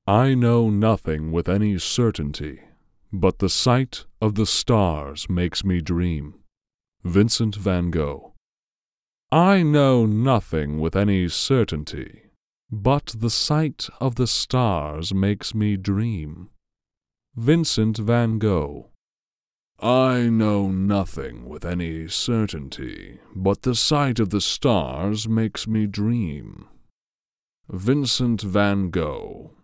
I know nothing with any certainty, but the sight of the stars makes me dream. Vincent van Gogh. I know nothing with any certainty, but the sight of the stars makes me dream. Vincent van Gogh. I know nothing with any certainty, but the sight of the stars makes me dream. Vincent van Gogh.